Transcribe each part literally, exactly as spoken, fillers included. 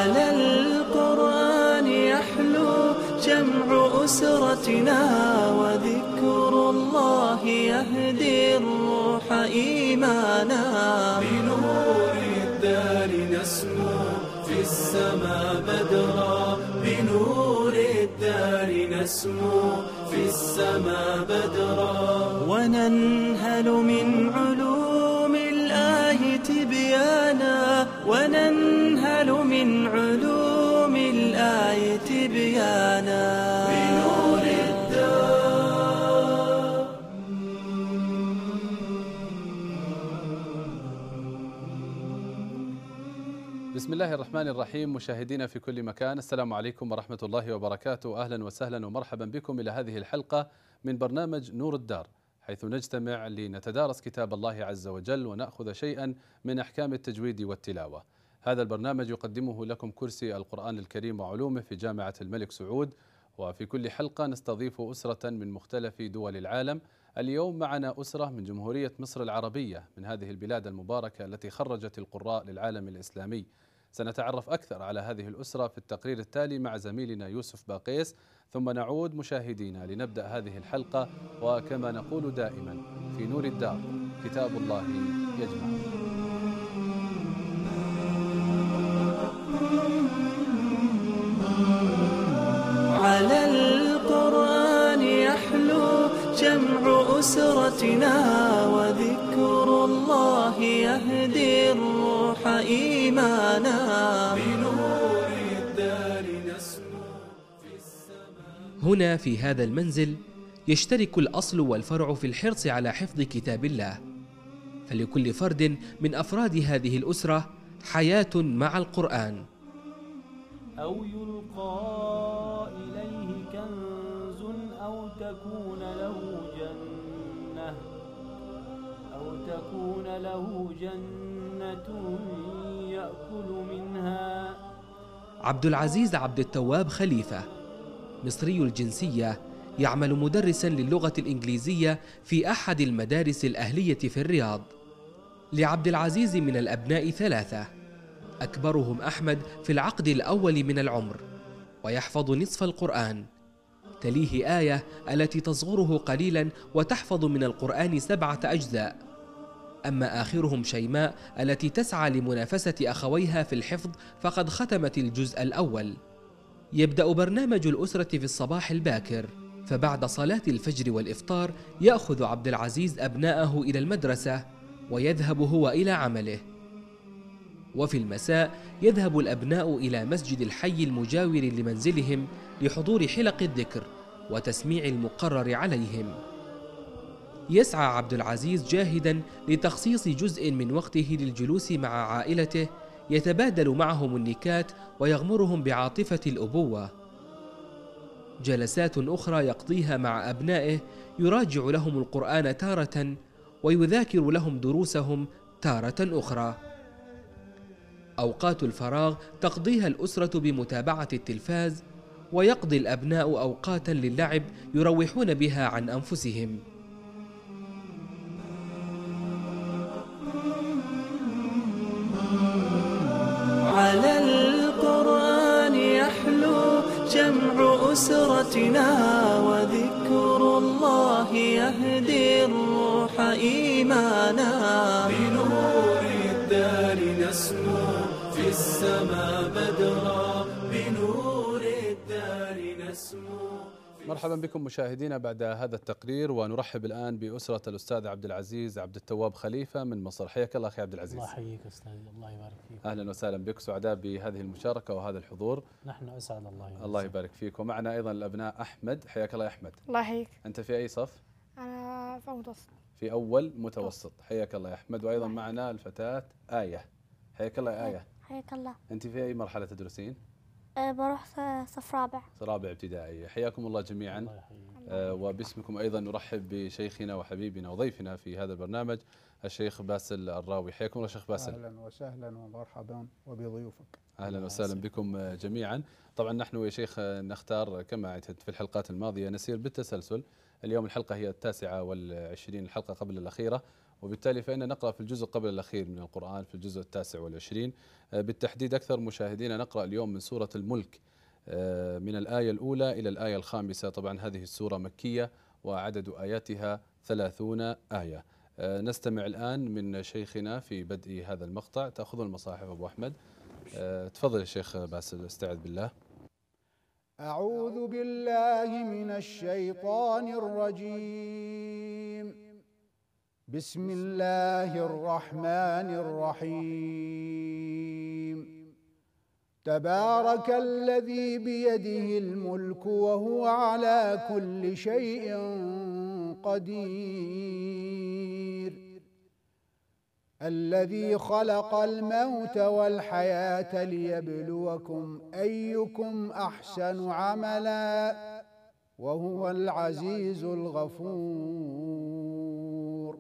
على القرآن يحلو جمع أسرتنا، وذكر الله يهدي الروح إيمانا. بنور الدار نسمو في السماء بدرا، بنور الدار نسمو في السماء بدرا. وننهل من علوم الله تبيانا، وننهل من علوم الآية تبيانا. بنور الدار. بسم الله الرحمن الرحيم. مشاهدينا في كل مكان، السلام عليكم ورحمة الله وبركاته. أهلا وسهلا ومرحبا بكم إلى هذه الحلقة من برنامج نور الدار، حيث نجتمع لنتدارس كتاب الله عز وجل ونأخذ شيئا من أحكام التجويد والتلاوة. هذا البرنامج يقدمه لكم كرسي القرآن الكريم وعلومه في جامعة الملك سعود، وفي كل حلقة نستضيف أسرة من مختلف دول العالم. اليوم معنا أسرة من جمهورية مصر العربية، من هذه البلاد المباركة التي خرجت القراء للعالم الإسلامي. سنتعرف أكثر على هذه الأسرة في التقرير التالي مع زميلنا يوسف باقيس، ثم نعود مشاهدينا لنبدأ هذه الحلقة. وكما نقول دائما في نور الدار، كتاب الله يجمع. على القرآن يحلو جمع أسرتنا، وذكر الله يهدي الروح إيمانا. بنور الدار نسمو في السماء. هنا في هذا المنزل يشترك الأصل والفرع في الحرص على حفظ كتاب الله، فلكل فرد من أفراد هذه الأسرة حياة مع القرآن. أو يلقى إليه كنز أو تكون له جنة أو تكون له جنة يأكل منها. عبد العزيز عبد التواب خليفة مصري الجنسية، يعمل مدرسا للغة الإنجليزية في أحد المدارس الأهلية في الرياض. لعبد العزيز من الأبناء ثلاثة، أكبرهم أحمد في العقد الأول من العمر ويحفظ نصف القرآن، تليه آية التي تصغره قليلا وتحفظ من القرآن سبعة أجزاء. أما آخرهم شيماء التي تسعى لمنافسة أخويها في الحفظ، فقد ختمت الجزء الأول. يبدأ برنامج الأسرة في الصباح الباكر، فبعد صلاة الفجر والإفطار يأخذ عبد العزيز أبناءه إلى المدرسة ويذهب هو إلى عمله. وفي المساء يذهب الأبناء إلى مسجد الحي المجاور لمنزلهم لحضور حلق الذكر وتسميع المقرر عليهم. يسعى عبد العزيز جاهدا لتخصيص جزء من وقته للجلوس مع عائلته، يتبادل معهم النكات ويغمرهم بعاطفة الأبوة. جلسات أخرى يقضيها مع أبنائه، يراجع لهم القرآن تارة ويذاكر لهم دروسهم تارة أخرى. أوقات الفراغ تقضيها الأسرة بمتابعة التلفاز، ويقضي الأبناء أوقاتا للعب يروحون بها عن أنفسهم. على القرآن يحلو جمع أسرتنا، وذكر الله يهدي الروح إيمانا. بنور الدار نسمو في السماء بدرا، بنور الدار نسمو. مرحبا بكم مشاهدينا بعد هذا التقرير، ونرحب الآن بأسرة الأستاذ عبد العزيز عبد التواب خليفة من مصر. حياك الله أخي عبد العزيز. الله يحييك أستاذ، الله يبارك فيك. أهلا وسهلا بك، سعداء بهذه المشاركة وهذا الحضور. نحن أسعد. الله يبارك. الله يبارك فيك. ومعنا أيضا الأبناء أحمد. حياك الله يا أحمد. الله يحييك. أنت في أي صف؟ أنا في متوسط. في أول متوسط. حياك الله يا أحمد. وأيضا معنا الفتاة آية. حياك الله يا آية. حياك الله. أنت في أي مرحلة تدرسين؟ أه بروح صف رابع. رابع ابتدائي. حياكم الله جميعا. الله يحييك. آه وباسمكم أيضا نرحب بشيخنا وحبيبنا وضيفنا في هذا البرنامج الشيخ باسل الراوي. حياكم الله شيخ باسل. أهلا وسهلا ومرحبا وبضيوفك. أهلا وسهلا بكم جميعا. طبعا نحن يا شيخ نختار كما عدت في الحلقات الماضية، نسير بالتسلسل. اليوم الحلقة هي التاسعة والعشرين، الحلقة قبل الأخيرة، وبالتالي فإن نقرأ في الجزء قبل الأخير من القرآن في الجزء التاسع والعشرين، بالتحديد أكثر مشاهدين نقرأ اليوم من سورة الملك من الآية الأولى إلى الآية الخامسة. طبعا هذه السورة مكية وعدد آياتها ثلاثون آية. نستمع الآن من شيخنا في بدء هذا المقطع. تأخذ المصاحف أبو أحمد. تفضل يا شيخ باسل، استعذ بالله. أعوذ بالله من الشيطان الرجيم. بسم الله الرحمن الرحيم. تبارك الذي بيده الملك وهو على كل شيء قدير. الذي خلق الموت والحياة ليبلوكم أيكم أحسن عملا وهو العزيز الغفور.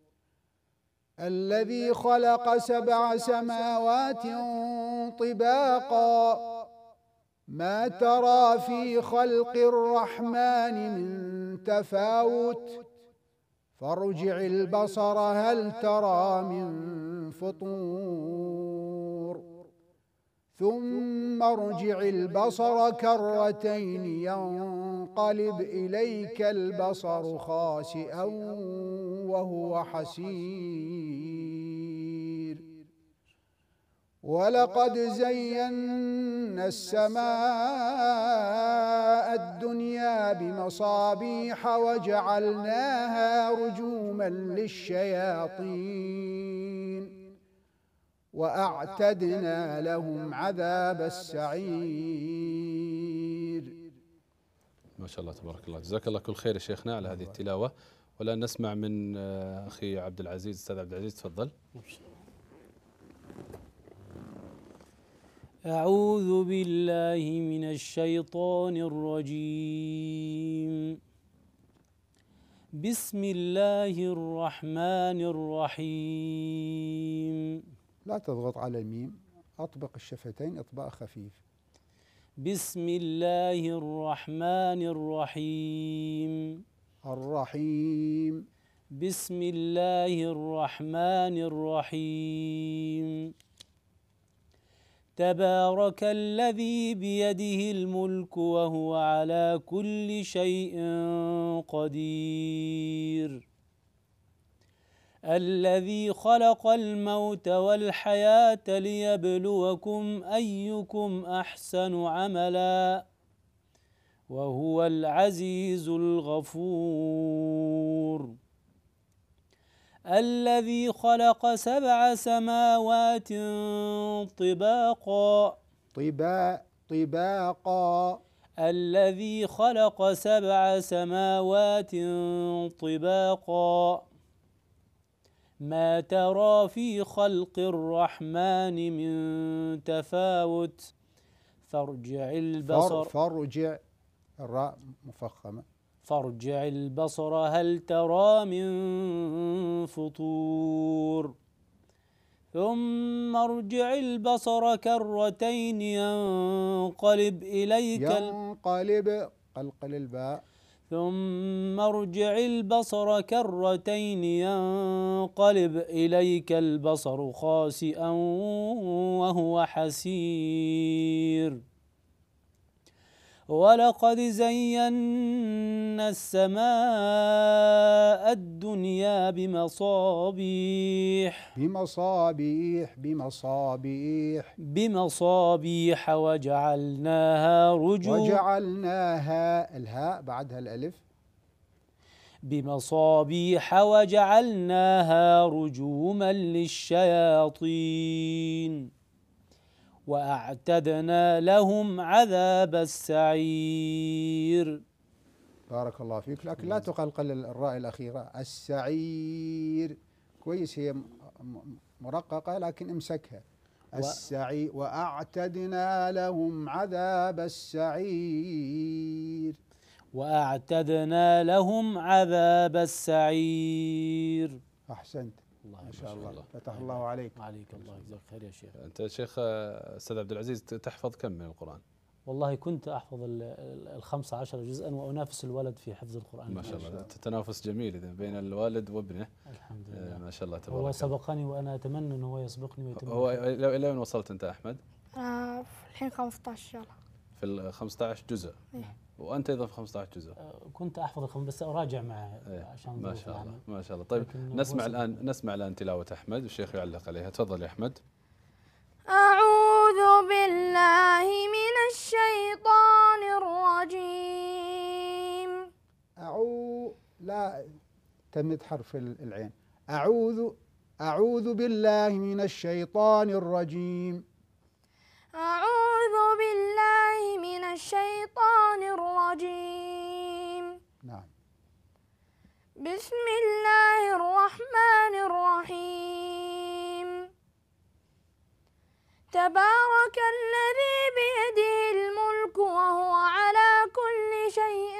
الذي خلق سبع سماوات طباقا ما ترى في خلق الرحمن من تفاوت فارجع البصر هل ترى من فطور ثم ارجع البصر كرتين ينقلب إليك البصر خاسئا وهو حسير. ولقد زينا السماء الدنيا بمصابيح وجعلناها رجوما للشياطين وأعتدنا لهم عذاب السعير. ما شاء الله تبارك الله، جزاك الله كل خير يا شيخنا على هذه التلاوة. والآن نسمع من أخي عبد العزيز. أستاذ عبد العزيز تفضل. أعوذ بالله من الشيطان الرجيم. بسم الله الرحمن الرحيم. لا تضغط على الميم، أطبق الشفتين إطباق خفيف. بسم الله الرحمن الرحيم. الرحيم. بسم الله الرحمن الرحيم. تبارك الذي بيده الملك وهو على كل شيء قدير. الذي خلق الموت والحياة ليبلوكم أيكم أحسن عملا وهو العزيز الغفور. الذي خلق سبع سماوات طباقا طبا طباقا الذي خلق سبع سماوات طباقا ما ترى في خلق الرحمن من تفاوت فارجع البصر فارجع الراء مفخمة فارجع البصر هل ترى من فطور ثم ارجع البصر كرتين ينقلب إليك ينقلب قلقل الباء ثم ارجع البصر كرتين ينقلب إليك البصر خاسئا وهو حسير. ولقد زينا السماء الدنيا بمصابيح بمصابيح بمصابيح بمصابيح وجعلناها رجوما وجعلناها الهاء بعدها الألف بمصابيح وجعلناها رجوما للشياطين وأعتدنا لهم عذاب السعير. بارك الله فيك، لكن لا تقلقل الراء الأخيرة السعير، كويس هي مرققة لكن امسكها. السعير وأعتدنا لهم عذاب السعير وأعتدنا لهم عذاب السعير. أحسنت الله ما شاء الله، فتح الله عليك. عليك الله، جزاك خير يا شيخ. أنت شيخ أستاذ عبد العزيز تحفظ كم من القرآن؟ والله كنت أحفظ ال- ال- الخمسة عشر جزءا وأنافس الولد في حفظ القرآن. ما شاء الله، تنافس جميل إذا بين الوالد وابنه. الحمد آه، لله. ما شاء الله تبارك هو الله. سبقني وأنا أتمنى أنه هو يسبقني ويتم. هو إلى إلى وين وصلت أنت أحمد؟ أنا في الحين خمسة عشر إن شاء الله. في ال خمسة عشر جزء. إيه. وأنت أيضا في خمسة عشر جزء. آه، كنت أحفظ الخمس بس أراجع معه إيه. عشان ما ظروف شاء الله العمل. ما شاء الله. طيب لكن نسمع هو الآن نسمع الآن تلاوة أحمد والشيخ يعلق عليها. تفضل يا أحمد. أعوذ بالله من الشيطان الرجيم. أعو لا تمد حرف ال- العين. أعوذ أعوذ بالله من الشيطان الرجيم. أعوذ بالله من الشيطان الرجيم. نعم. بسم الله الرحمن الرحيم. تبارك الذي بيده الملك وهو على كل شيء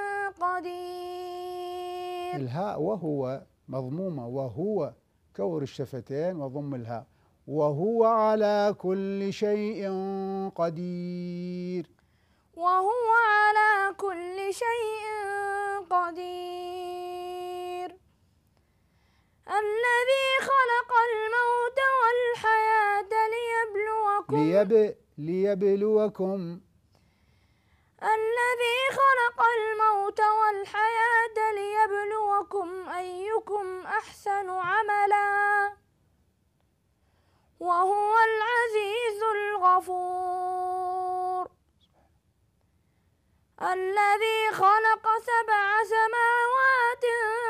قدير. الهاء وهو مضمومة، وهو كور الشفتين وضم الهاء، وهو على كل شيء قدير. وهو على كل شيء قدير. الذي خلق الموت والحياة ليبلوكم ليب ليبلوكم الذي خلق الموت والحياة ليبلوكم أيكم أحسن عملا وهو العزيز الغفور. الذي خلق سبع سماوات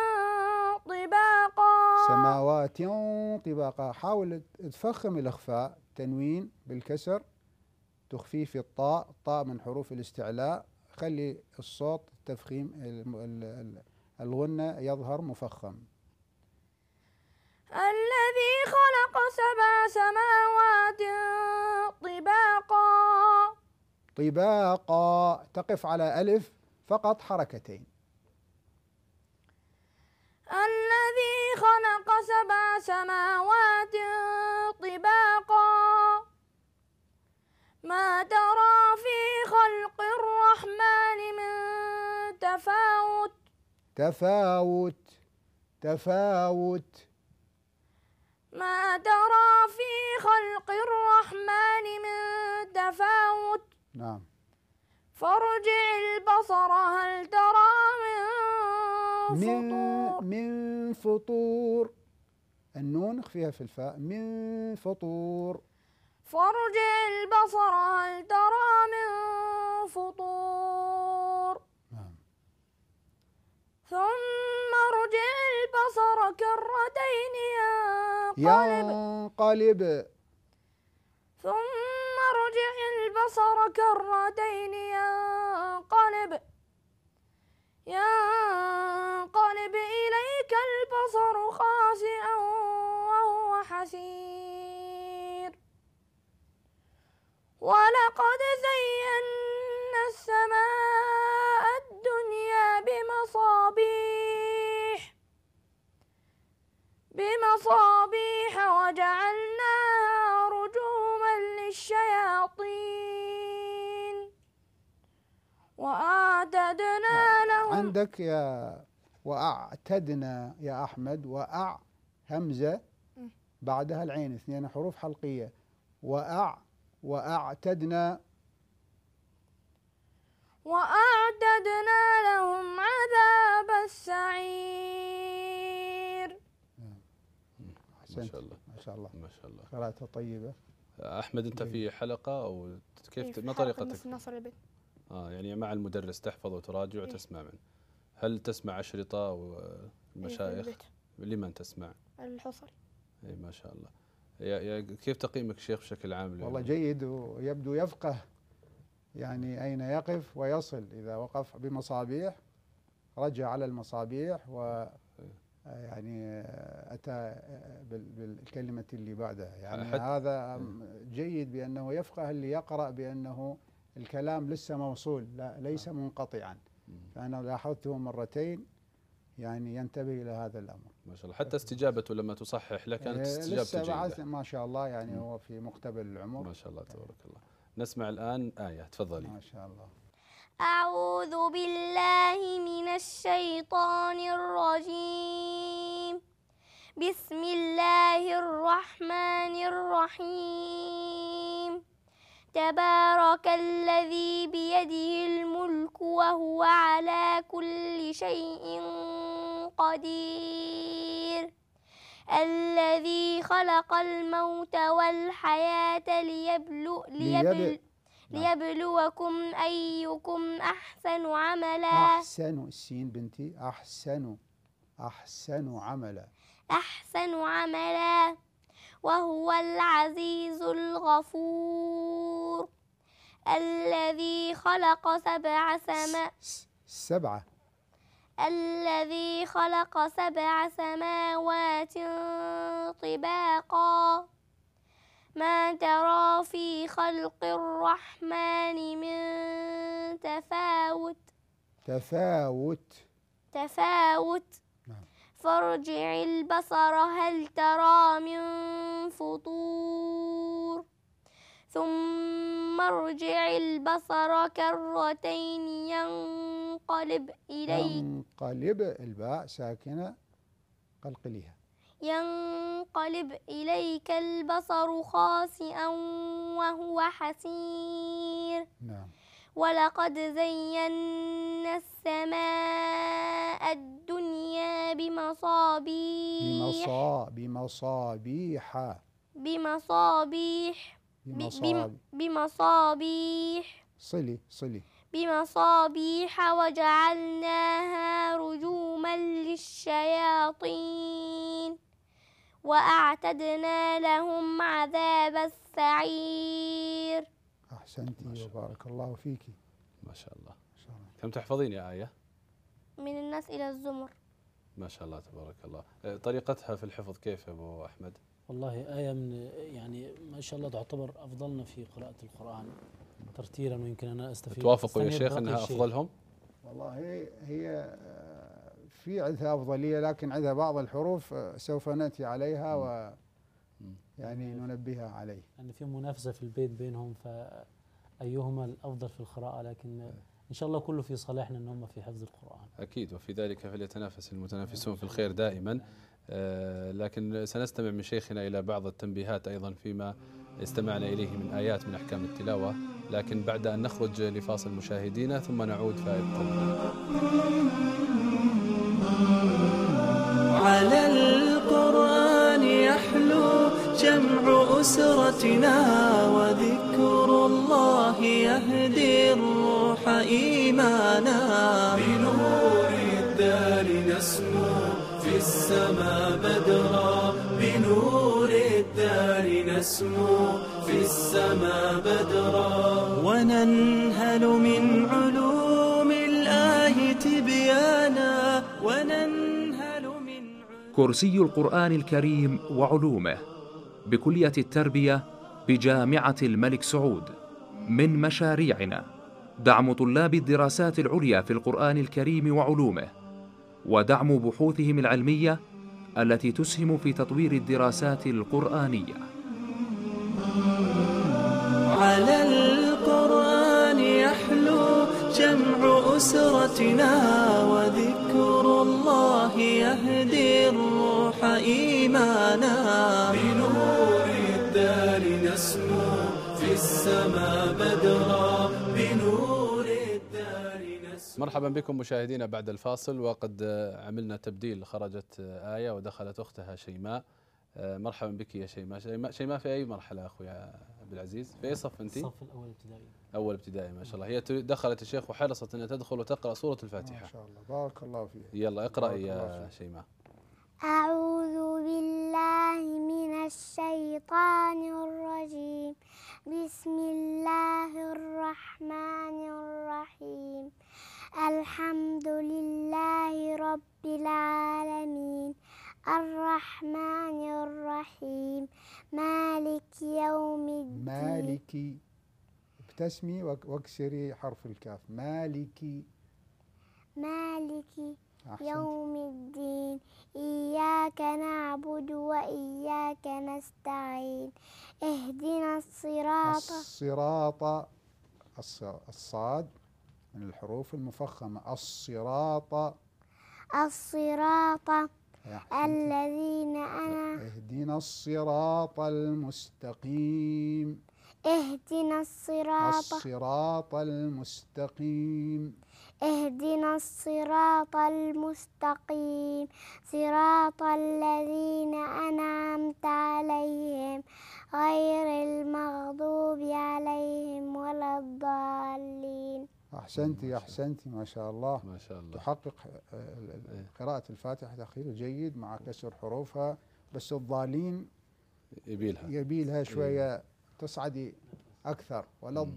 طباقا سماوات طباقا. حاول تفخم الإخفاء، تنوين بالكسر، تخفيف الطاء، الطاء من حروف الاستعلاء، خلي الصوت التفخيم الم- ال- ال- الغنة يظهر مفخم. الذي خلق سبع سماوات طباقا. طباقا تقف على ألف فقط حركتين. الذي خلق سبع سماوات طباقا ما ترى في خلق الرحمن من تفاوت تفاوت تفاوت ما ترى في خلق الرحمن من تفاوت. نعم. فارجع البصر هل ترى من من فطور. من فطور، النون اخفيها في الفاء. من فطور. فارجع البصر هل ترى من فطور. نعم. ثم ارجع البصر كرتين ينقلب ينقلب. ثم ارجع البصر كرتين ينقلب ينقلب إليك البصر خاسئا وهو حسير. ولقد زينا السماء الدنيا بمصابيح بمصابيح وجعلناها رجوما للشياطين وأعتدنا لهم. عندك يا وأعتدنا يا أحمد، وأع همزة بعدها العين، اثنين حروف حلقية. وأع وأعتدنا وأعتدنا لهم عذاب السعير. ما أحسنت. شاء الله ما شاء الله، ما شاء الله. قراءة طيبة. أحمد أنت في حلقة أو كيف ما حلقة طريقتك؟ مثل نصر البيت. آه يعني مع المدرس تحفظ وتراجع إيه. وتسمع منه. هل تسمع أشرطة والمشايخ؟ البيت. لمن تسمع؟ الحصل. اي ما شاء الله. يا يا كيف تقييمك شيخ بشكل عام؟ والله جيد، ويبدو يفقه يعني أين يقف ويصل. إذا وقف بمصابيح رجع على المصابيح و يعني أتى بالكلمة اللي بعدها. يعني هذا جيد بأنه يفقه اللي يقرأ بأنه الكلام لسه موصول، لا ليس منقطعا. فأنا لاحظته مرتين، يعني ينتبه إلى هذا الأمر. ما شاء الله. حتى استجابته لما تصحح له كانت استجابته لسه بعد جيدة ما شاء الله، يعني هو في مقتبل العمر. ما شاء الله تبارك الله. نسمع الآن آية، تفضلي. ما شاء الله. أعوذ بالله من الشيطان الرجيم. بسم الله الرحمن الرحيم. تبارك الذي بيده الملك وهو على كل شيء قدير. الذي خلق الموت والحياة ليبلو ليبل ليبلوكم أيكم أحسن عملا. أحسن السين بنتي، أحسن أحسن عملا. أحسن عملا وهو العزيز الغفور. الذي خلق سبع سما سبعة الذي خلق سبع سماوات طباقا ما ترى في خلق الرحمن من تفاوت تفاوت تفاوت نعم. فارجع البصر هل ترى من فطور ثم ارجع البصر كرتين ينقلب إليك ينقلب الباء ساكنة قلقليها ينقلب إليك البصر خاسئا وهو حسير. نعم. ولقد زينا السماء الدنيا بمصابيح بمصا بمصابيح بمصابيح بمصابيح بمصابيح صلي صلي بمصابيح وجعلناها رجوما للشياطين وأعتدنا لهم عذاب السعير. أحسنتي وبارك الله فيك. ما شاء الله. كم تحفظين يا آية؟ من الناس إلى الزمر. ما شاء الله تبارك الله. طريقتها في الحفظ كيف يا أبو أحمد؟ والله آية من يعني ما شاء الله تعتبر أفضلنا في قراءة القرآن ترتيلا، ويمكن أنا أستفيد. توافقوا يا شيخ أنها أفضلهم؟ والله هي هي في عندها أفضلية، لكن عندها بعض الحروف سوف نأتي عليها و يعني ننبهها عليه. أن في منافسة في البيت بينهم، فأيهما الأفضل في القراءة، لكن إن شاء الله كله في صالحنا أن هم في حفظ القرآن. أكيد، وفي ذلك فليتنافس المتنافسون في الخير دائما. آه لكن سنستمع من شيخنا إلى بعض التنبيهات أيضا فيما استمعنا إليه من آيات من أحكام التلاوة، لكن بعد أن نخرج لفاصل مشاهدينا ثم نعود فائدة. على القرآن يحلو جمع أسرتنا وذكر الله يهدي الروح إيمانا. بنور الدار نسمو في السماء بدرا بنور الدار نسمو في السماء بدرا وننهل من علوم الله تبيانا وننهل من كرسي القرآن الكريم وعلومه بكلية التربية بجامعة الملك سعود. من مشاريعنا دعم طلاب الدراسات العليا في القرآن الكريم وعلومه، ودعم بحوثهم العلمية التي تسهم في تطوير الدراسات القرآنية. على القرآن يحلو جمع أسرتنا وذكر الله يهدي الروح إيمانا. بنور الدار نسمو في السماء بدرا بنور الدار نسمو. مرحبا بكم مشاهدينا بعد الفاصل، وقد عملنا تبديل، خرجت آية ودخلت أختها شيماء. مرحبا بك يا شيماء. شيماء, شيماء في أي مرحلة أخوي عبد العزيز؟ في أي صف أنت؟ الصف الأول ابتدائي. أول ابتدائي ما شاء الله. هي دخلت الشيخ وحرصت أنها تدخل وتقرأ سورة الفاتحة. ما شاء الله بارك الله فيك. يلا اقرأي يا شيماء. أعوذ بالله من الشيطان الرجيم. بسم الله الرحمن الرحيم. الحمد لله رب العالمين الرحمن الرحيم مالك يوم الدين. مالكي ابتسمي واكسري حرف الكاف. مالكي مالك أحسنت. يوم الدين إياك نعبد وإياك نستعين اهدنا الصراط الصراط، الص- الصاد من الحروف المفخمة. الصراط. الصراط أحسنت. الذين أنا اهدنا الصراط المستقيم. اهدنا الصراط الصراط المستقيم. اهدنا الصراط المستقيم صراط الذين أنعمت عليهم غير المغضوب عليهم ولا الضالين. أحسنتي أحسنتي ما شاء الله. ما شاء الله. تحقق قراءة الفاتحة تحقيق جيد مع كسر حروفها، بس الضالين يبيلها يبيلها شوية تصعدي أكثر. ولا مم.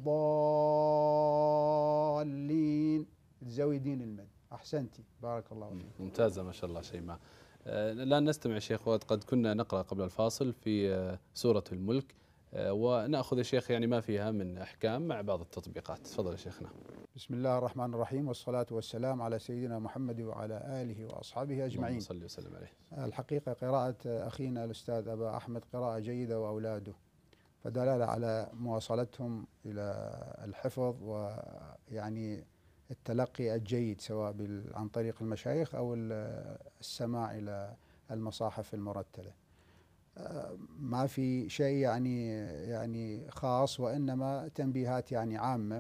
الضالين تزودين المد. أحسنتي بارك الله فيك. ممتازة ما شاء الله شيماء. آه، الآن نستمع شيخ، وقد كنا نقرأ قبل الفاصل في آه، سورة الملك، آه، ونأخذ يا شيخ يعني ما فيها من أحكام مع بعض التطبيقات. تفضل يا شيخنا. بسم الله الرحمن الرحيم، والصلاة والسلام على سيدنا محمد وعلى آله وأصحابه أجمعين. اللهم صل وسلم عليه. الحقيقة قراءة أخينا الأستاذ أبا أحمد قراءة جيدة وأولاده، فدلالة على مواصلتهم إلى الحفظ ويعني التلقي الجيد سواء عن طريق المشايخ أو السماع إلى المصاحف المرتلة. ما في شيء يعني يعني خاص، وإنما تنبيهات يعني عامة.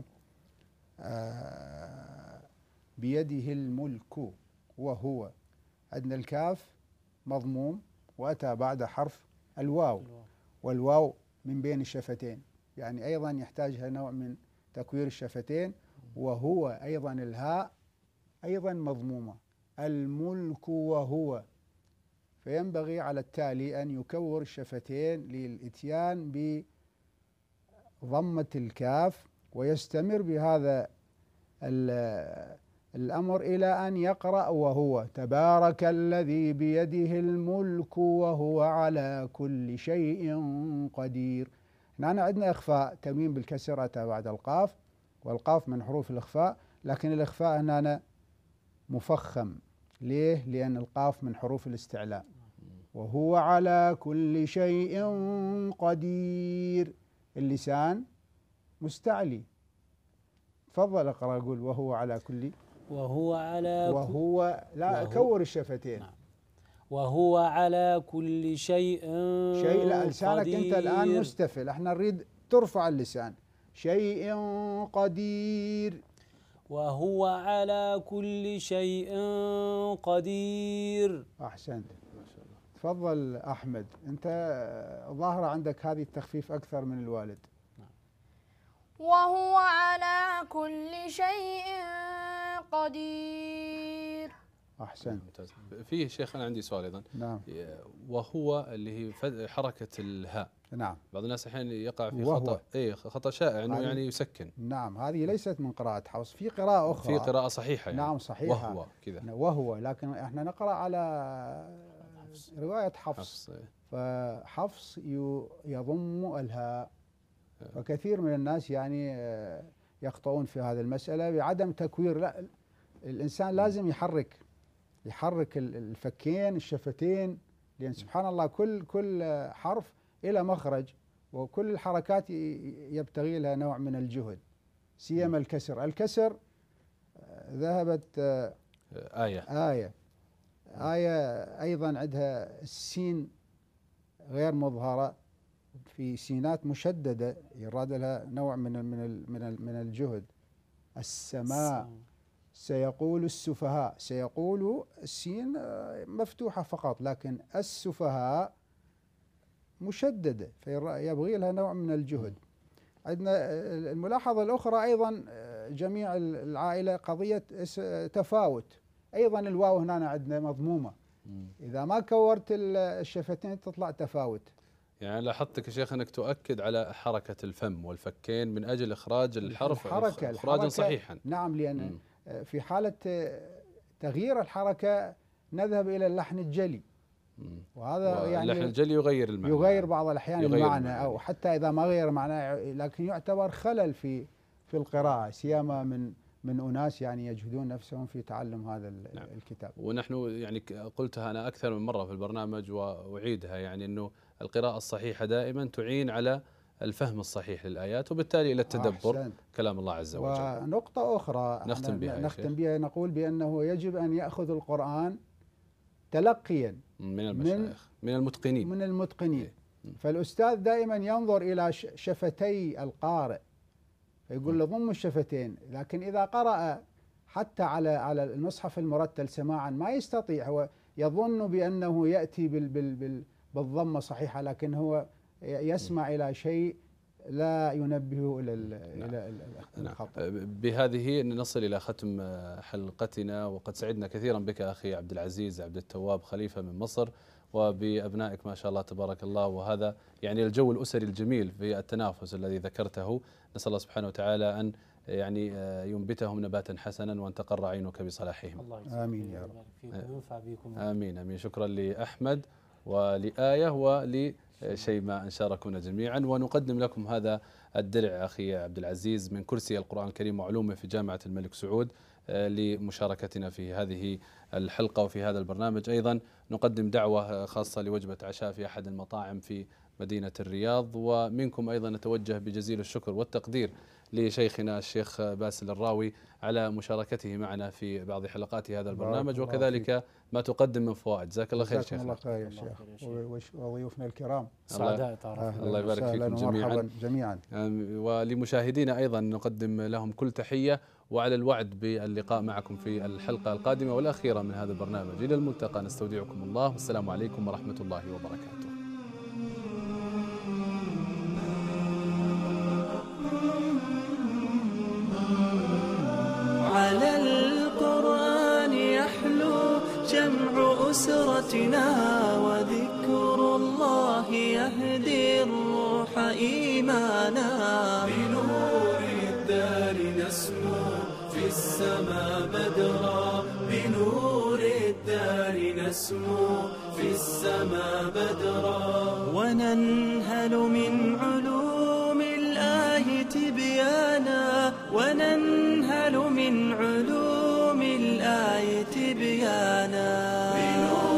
بيده الملك وهو، عندنا الكاف مضموم وأتى بعد حرف الواو، والواو من بين الشفتين، يعني أيضا يحتاجها نوع من تكوير الشفتين. وهو أيضا الهاء أيضا مضمومة، الملك وهو، فينبغي على التالي أن يكور الشفتين للإتيان بضمة الكاف، ويستمر بهذا الأمر إلى أن يقرأ وهو تبارك الذي بيده الملك وهو على كل شيء قدير. هنا عندنا إخفاء، تنوين بالكسر أتى بعد القاف، والقاف من حروف الإخفاء، لكن الإخفاء هنا مفخم. ليه؟ لأن القاف من حروف الاستعلاء. وهو على كل شيء قدير، اللسان مستعلي. تفضل اقرأ، قول وهو على كل. وهو على وهو لا وهو كور الشفتين. نعم. وهو على كل شيء شيء، لا لسانك قدير. أنت الآن مستفل، احنا نريد ترفع اللسان. شيء قدير. وهو على كل شيء قدير. أحسنت. تفضل أحمد، أنت ظاهرة عندك هذه التخفيف أكثر من الوالد. وهو على كل شيء قدير. أحسنت. ممتاز. فيه شيخ أنا عندي سؤال أيضا. نعم. وهو اللي هي حركة الهاء. نعم. بعض الناس الحين يقع في وهو. خطأ، اي خطأ شائع انه يعني يسكن. نعم، هذه ليست من قراءة حفص، في قراءة أخرى. في قراءة صحيحة يعني. نعم صحيحة. وهو كذا. وهو، لكن احنا نقرأ على رواية حفص. حفص. فحفص يضم الهاء، وكثير من الناس يعني يخطئون في هذه المسألة بعدم تكوير. لا، الإنسان لازم يحرك يحرك الفكين الشفتين، لأن سبحان الله كل كل حرف إلى مخرج، وكل الحركات يبتغي لها نوع من الجهد، سيما الكسر. الكسر ذهبت آية آية آية أيضا عندها السين غير مظهرة، في سينات مشددة يراد لها نوع من من من من الجهد. السماء، سيقول السفهاء، سيقول السين مفتوحة فقط، لكن السفهاء مشددة فيبغي لها نوع من الجهد. عندنا الملاحظة الأخرى أيضا جميع العائلة قضية تفاوت. أيضا الواو هنا عندنا مضمومة، إذا ما كورت الشفتين تطلع تفاوت. يعني لاحظتك يا شيخ أنك تؤكد على حركة الفم والفكين من أجل إخراج الحرف الحركة إخراجا صحيحا. نعم، لأن مم. في حالة تغيير الحركة نذهب إلى اللحن الجلي، وهذا يعني اللحن الجلي يغير المعنى، يغير بعض الأحيان المعنى, المعنى أو حتى إذا ما غير معنى، لكن يعتبر خلل في في القراءة، سيما من من أناس يعني يجهدون نفسهم في تعلم هذا نعم. الكتاب. ونحن يعني قلتها أنا أكثر من مرة في البرنامج وأعيدها، يعني أنه القراءة الصحيحة دائما تعين على الفهم الصحيح للآيات وبالتالي إلى التدبر أحسنت. كلام الله عز وجل. ونقطة أخرى نختم بها نختم بها نقول بأنه يجب أن يأخذ القرآن تلقيا من المشايخ من المتقنين من المتقنين إيه. فالأستاذ دائما ينظر إلى شفتي القارئ يقول له ضم الشفتين، لكن إذا قرأ حتى على على المصحف المرتل سماعا ما يستطيع، هو يظن بأنه يأتي بال بال بال بالضمة صحيحة، لكن هو يسمع إلى شيء لا ينبه إلى نعم. إلى الخطأ. نعم. بهذه نصل إلى ختم حلقتنا، وقد سعدنا كثيرا بك أخي عبد العزيز عبد التواب خليفة من مصر، وبأبنائك ما شاء الله تبارك الله، وهذا يعني الجو الأسري الجميل في التنافس الذي ذكرته. نسأل الله سبحانه وتعالى أن يعني ينبتهم نباتا حسنا وأن تقر عينك بصلاحهم. الله آمين يا رب. وينفع بكم. آمين آمين. شكرا لأحمد ولآية ولشيماء أن شاركونا جميعا، ونقدم لكم هذا الدرع أخي عبد العزيز من كرسي القرآن الكريم وعلومه في جامعة الملك سعود لمشاركتنا في هذه الحلقة وفي هذا البرنامج. أيضا نقدم دعوة خاصة لوجبة عشاء في أحد المطاعم في مدينة الرياض، ومنكم أيضا نتوجه بجزيل الشكر والتقدير لشيخنا الشيخ باسل الراوي على مشاركته معنا في بعض حلقات هذا البرنامج، وكذلك ما تقدم من فوائد. جزاك الله خير شيخنا. الله خير يا شيخ وضيوفنا الكرام. سعداء تعرف. الله يبارك فيكم جميعا. جميعا. ولمشاهدينا أيضا نقدم لهم كل تحية، وعلى الوعد باللقاء معكم في الحلقة القادمة والأخيرة من هذا البرنامج. إلى الملتقى، نستودعكم الله، والسلام عليكم ورحمة الله وبركاته. على القرآن يحلو جمع أسرتنا، وذكر الله يهدي الروح إيمانا. بنور الدار نسمو في السماء بدرا، بنور الدار نسمو في السماء بدرا، وننهل من علوم الآية تبيانا، وننهل من علوم الآية تبيانا.